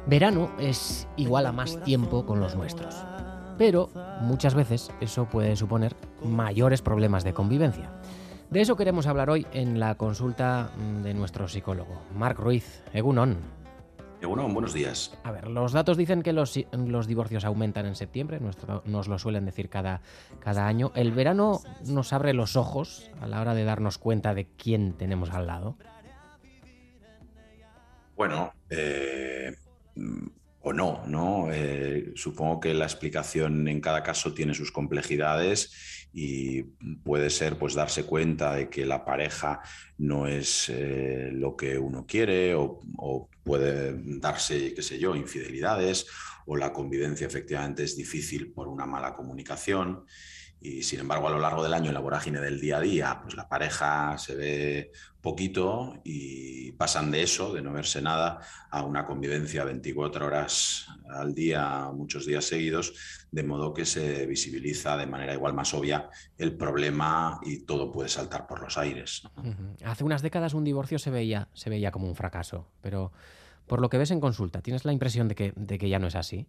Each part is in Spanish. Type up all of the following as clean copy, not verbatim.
Verano es igual a más tiempo con los nuestros, pero muchas veces eso puede suponer mayores problemas de convivencia. De eso queremos hablar hoy en la consulta de nuestro psicólogo, Marc Ruiz. Egunon. Egunon, buenos días. A ver, los datos dicen que los divorcios aumentan en septiembre, nos lo suelen decir cada año. ¿El verano nos abre los ojos a la hora de darnos cuenta de quién tenemos al lado? Bueno, o no, ¿no? Supongo que la explicación en cada caso tiene sus complejidades y puede ser pues darse cuenta de que la pareja no es lo que uno quiere o puede darse, qué sé yo, infidelidades o la convivencia efectivamente es difícil por una mala comunicación. Y sin embargo, a lo largo del año, en la vorágine del día a día, pues la pareja se ve poquito y pasan de eso, de no verse nada, a una convivencia 24 horas al día, muchos días seguidos, de modo que se visibiliza de manera igual más obvia el problema y todo puede saltar por los aires, ¿no? Hace unas décadas un divorcio se veía como un fracaso, pero por lo que ves en consulta, ¿tienes la impresión de que ya no es así?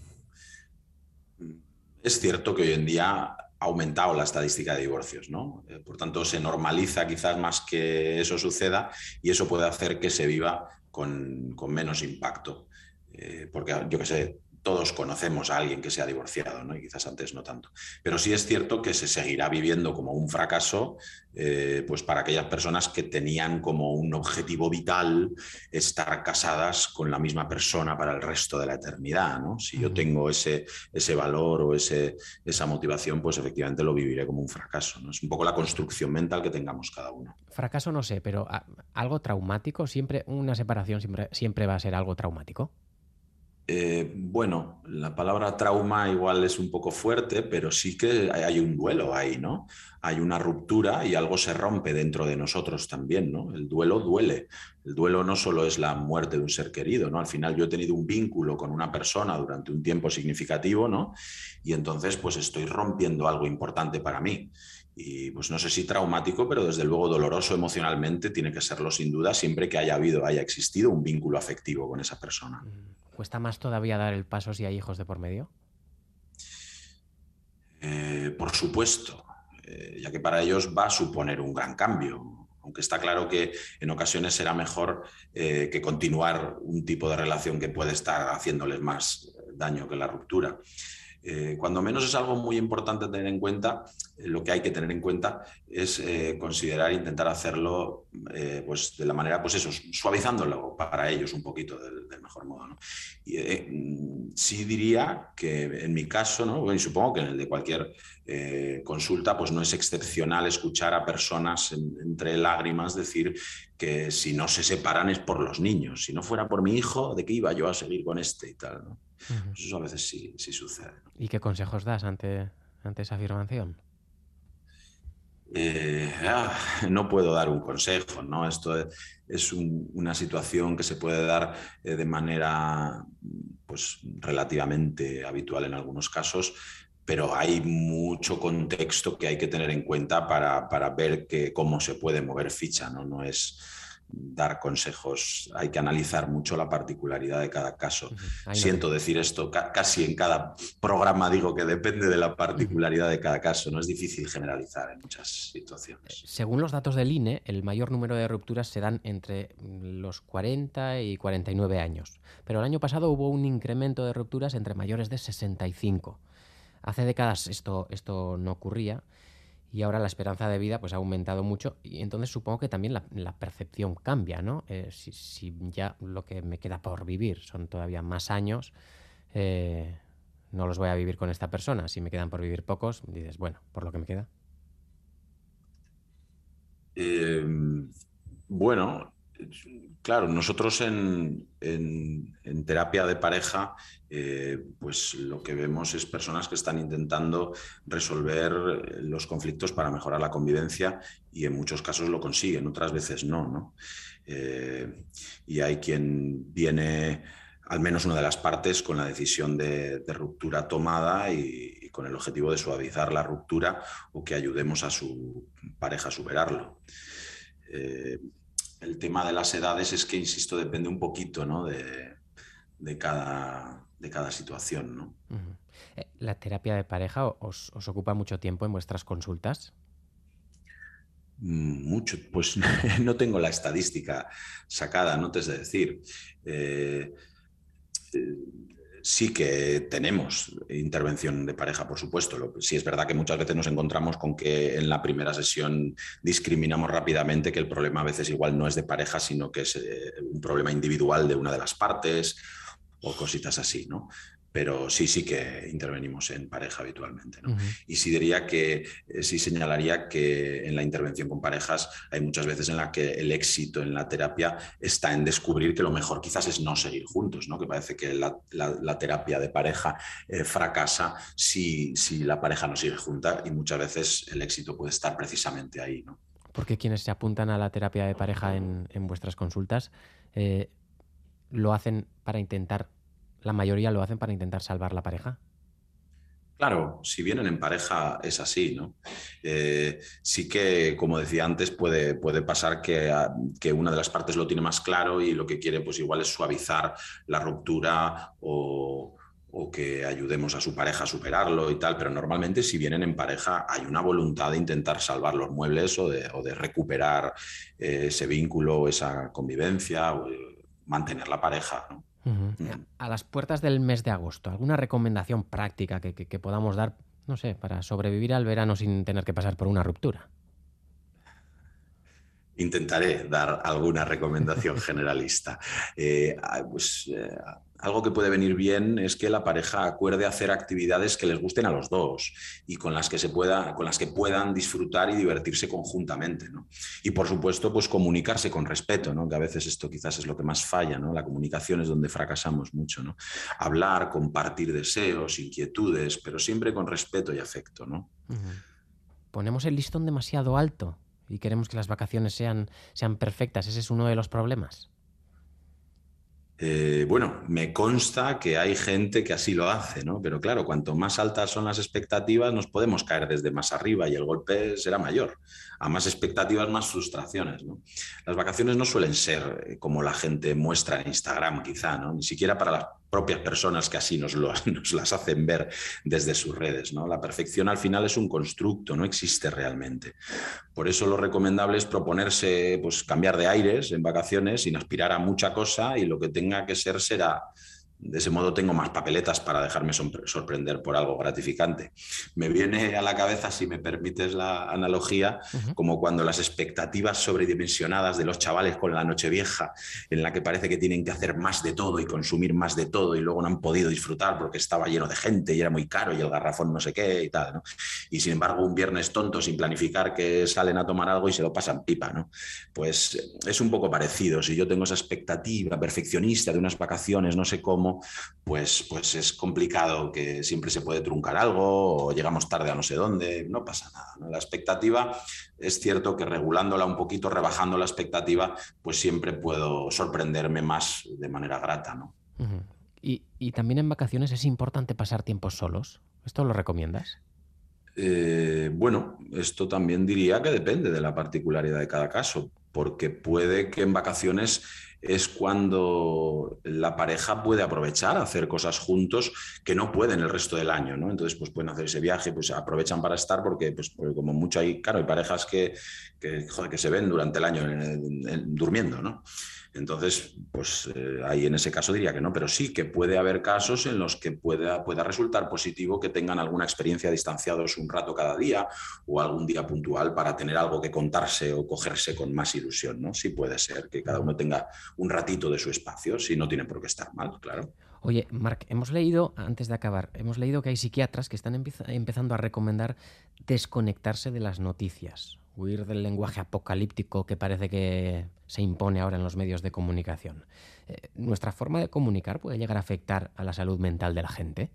Es cierto que hoy en día ha aumentado la estadística de divorcios, ¿no? Por tanto, se normaliza quizás más que eso suceda y eso puede hacer que se viva con menos impacto. Porque yo qué sé, todos conocemos a alguien que se ha divorciado, ¿no? Y quizás antes no tanto. Pero sí es cierto que se seguirá viviendo como un fracaso, pues para aquellas personas que tenían como un objetivo vital estar casadas con la misma persona para el resto de la eternidad, ¿no? Si yo tengo ese valor o esa motivación, pues efectivamente lo viviré como un fracaso, ¿no? Es un poco la construcción mental que tengamos cada uno. Fracaso no sé, pero algo traumático, una separación siempre va a ser algo traumático. Bueno, la palabra trauma igual es un poco fuerte, pero sí que hay un duelo ahí, ¿no? Hay una ruptura y algo se rompe dentro de nosotros también, ¿no? El duelo duele. El duelo no solo es la muerte de un ser querido, ¿no? Al final yo he tenido un vínculo con una persona durante un tiempo significativo, ¿no? Y entonces pues estoy rompiendo algo importante para mí. Y pues no sé si traumático, pero desde luego doloroso emocionalmente tiene que serlo sin duda, siempre que haya existido un vínculo afectivo con esa persona. ¿Cuesta más todavía dar el paso si hay hijos de por medio? Por supuesto, ya que para ellos va a suponer un gran cambio, aunque está claro que en ocasiones será mejor que continuar un tipo de relación que puede estar haciéndoles más daño que la ruptura. Cuando menos es algo muy importante tener en cuenta. Lo que hay que tener en cuenta es considerar, intentar hacerlo pues de la manera, pues eso, suavizándolo para ellos un poquito del mejor modo, ¿no? Y, sí diría que en mi caso, ¿no? Bueno, y supongo que en el de cualquier consulta, pues no es excepcional escuchar a personas entre lágrimas decir que si no se separan es por los niños. Si no fuera por mi hijo, ¿de qué iba yo a seguir con este y tal, ¿no? Pues eso a veces sí sucede. ¿Y qué consejos das ante esa afirmación? No puedo dar un consejo, ¿no? Esto es una situación que se puede dar de manera pues, relativamente habitual en algunos casos, pero hay mucho contexto que hay que tener en cuenta para ver cómo se puede mover ficha, ¿no? No es dar consejos, hay que analizar mucho la particularidad de cada caso. Ahí no te... Siento decir esto casi en cada programa, digo que depende de la particularidad de cada caso, no es difícil generalizar en muchas situaciones. Según los datos del INE, el mayor número de rupturas se dan entre los 40 y 49 años, pero el año pasado hubo un incremento de rupturas entre mayores de 65. Hace décadas esto no ocurría y ahora la esperanza de vida pues ha aumentado mucho y entonces supongo que también la percepción cambia, ¿no? Si ya lo que me queda por vivir son todavía más años, no los voy a vivir con esta persona. Si me quedan por vivir pocos, dices, bueno, por lo que me queda. Bueno, claro, nosotros en terapia de pareja, pues lo que vemos es personas que están intentando resolver los conflictos para mejorar la convivencia y en muchos casos lo consiguen, otras veces no, ¿no? Y hay quien viene, al menos una de las partes, con la decisión de ruptura tomada y con el objetivo de suavizar la ruptura o que ayudemos a su pareja a superarlo. El tema de las edades es que, insisto, depende un poquito, ¿no? de cada situación, ¿no? Ujú. ¿La terapia de pareja os ocupa mucho tiempo en vuestras consultas? Mucho, pues no tengo la estadística sacada, no te sé decir. Eh, eh, sí que tenemos intervención de pareja, por supuesto. Sí es verdad que muchas veces nos encontramos con que en la primera sesión discriminamos rápidamente que el problema a veces igual no es de pareja, sino que es un problema individual de una de las partes o cositas así, ¿no? Pero sí que intervenimos en pareja habitualmente, ¿no? Ujú. Y sí diría que, sí señalaría que en la intervención con parejas hay muchas veces en la que el éxito en la terapia está en descubrir que lo mejor quizás es no seguir juntos, ¿no? Que parece que la terapia de pareja fracasa si la pareja no sigue junta, y muchas veces el éxito puede estar precisamente ahí, ¿no? Porque quienes se apuntan a la terapia de pareja en vuestras consultas eh, lo hacen para intentar, la mayoría lo hacen para intentar salvar la pareja. Claro, si vienen en pareja es así, ¿no? Sí que, como decía antes, puede pasar que una de las partes lo tiene más claro y lo que quiere pues igual es suavizar la ruptura o que ayudemos a su pareja a superarlo y tal, pero normalmente si vienen en pareja hay una voluntad de intentar salvar los muebles o de recuperar ese vínculo, esa convivencia, o mantener la pareja, ¿no? Ujú. Mm. A las puertas del mes de agosto, ¿alguna recomendación práctica que podamos dar, no sé, para sobrevivir al verano sin tener que pasar por una ruptura? Intentaré dar alguna recomendación generalista. Algo que puede venir bien es que la pareja acuerde hacer actividades que les gusten a los dos y con las que con las que puedan disfrutar y divertirse conjuntamente, ¿no? Y por supuesto, pues comunicarse con respeto, ¿no? Que a veces esto quizás es lo que más falla, ¿no? La comunicación es donde fracasamos mucho, ¿no? Hablar, compartir deseos, inquietudes, pero siempre con respeto y afecto, ¿no? Ujú. Ponemos el listón demasiado alto y queremos que las vacaciones sean perfectas. Ese es uno de los problemas. Bueno, me consta que hay gente que así lo hace, ¿no? Pero claro, cuanto más altas son las expectativas, nos podemos caer desde más arriba y el golpe será mayor. A más expectativas, más frustraciones, ¿no? Las vacaciones no suelen ser como la gente muestra en Instagram, quizá, ¿no? Ni siquiera para las propias personas que así nos las hacen ver desde sus redes, ¿no? La perfección al final es un constructo, no existe realmente. Por eso lo recomendable es proponerse, pues, cambiar de aires en vacaciones sin aspirar a mucha cosa, y lo que tenga que ser será. De ese modo tengo más papeletas para dejarme sorprender por algo gratificante. Me viene a la cabeza, si me permites la analogía, Ujú. como cuando las expectativas sobredimensionadas de los chavales con la Nochevieja, en la que parece que tienen que hacer más de todo y consumir más de todo y luego no han podido disfrutar porque estaba lleno de gente y era muy caro y el garrafón no sé qué y tal, ¿no? Y sin embargo un viernes tonto sin planificar que salen a tomar algo y se lo pasan pipa, ¿no? Pues es un poco parecido. Si yo tengo esa expectativa perfeccionista de unas vacaciones, no sé cómo, pues es complicado, que siempre se puede truncar algo o llegamos tarde a no sé dónde, no pasa nada, ¿no? La expectativa, es cierto que regulándola un poquito, rebajando la expectativa, pues siempre puedo sorprenderme más de manera grata, ¿no? Ujú. Y también en vacaciones es importante pasar tiempos solos. ¿Esto lo recomiendas? Bueno, esto también diría que depende de la particularidad de cada caso, porque puede que en vacaciones es cuando la pareja puede aprovechar a hacer cosas juntos que no pueden el resto del año, ¿no? Entonces, pues pueden hacer ese viaje, pues aprovechan para estar porque como mucho hay, claro, hay parejas joder, que se ven durante el año durmiendo, ¿no? Entonces, pues ahí en ese caso diría que no, pero sí que puede haber casos en los que pueda resultar positivo que tengan alguna experiencia distanciados un rato cada día o algún día puntual para tener algo que contarse o cogerse con más ilusión, ¿no? Sí puede ser que cada Ujú. uno tenga un ratito de su espacio, sí, no tiene por qué estar mal, claro. Oye, Marc, hemos leído, antes de acabar, hemos leído que hay psiquiatras que están empezando a recomendar desconectarse de las noticias, huir del lenguaje apocalíptico que parece que se impone ahora en los medios de comunicación. ¿Nuestra forma de comunicar puede llegar a afectar a la salud mental de la gente?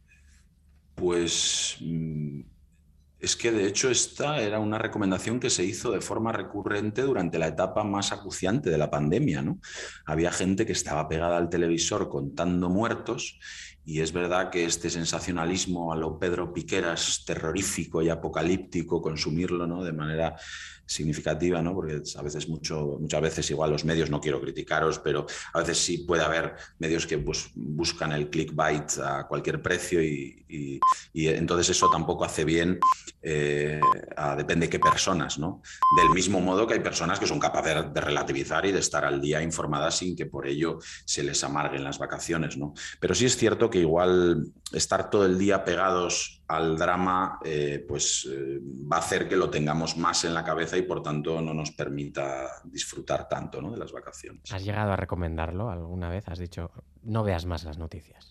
Pues es que de hecho esta era una recomendación que se hizo de forma recurrente durante la etapa más acuciante de la pandemia, ¿no? Había gente que estaba pegada al televisor contando muertos, y es verdad que este sensacionalismo a lo Pedro Piqueras terrorífico y apocalíptico, consumirlo, ¿no? De manera significativa, ¿no? Porque a veces muchas veces igual los medios, no quiero criticaros, pero a veces sí puede haber medios que pues, buscan el clickbait a cualquier precio y entonces eso tampoco hace bien depende de qué personas, ¿no? Del mismo modo que hay personas que son capaces de relativizar y de estar al día informadas sin que por ello se les amarguen las vacaciones, ¿no? Pero sí es cierto que igual estar todo el día pegados al drama va a hacer que lo tengamos más en la cabeza y por tanto no nos permita disfrutar tanto, ¿no? de las vacaciones. ¿Has llegado a recomendarlo alguna vez? Has dicho, no veas más las noticias.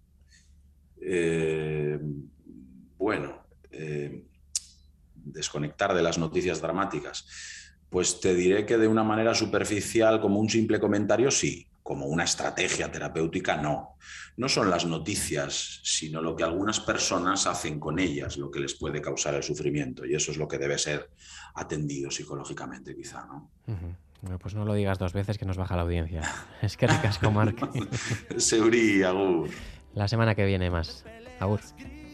Bueno, desconectar de las noticias dramáticas. Pues te diré que de una manera superficial, como un simple comentario, sí. Como una estrategia terapéutica, no. No son las noticias, sino lo que algunas personas hacen con ellas lo que les puede causar el sufrimiento. Y eso es lo que debe ser atendido psicológicamente, quizá, ¿no? Bueno, pues no lo digas 2 veces que nos baja la audiencia. Es que ricasco, Marc. Seuri, agur. La semana que viene más. Agur.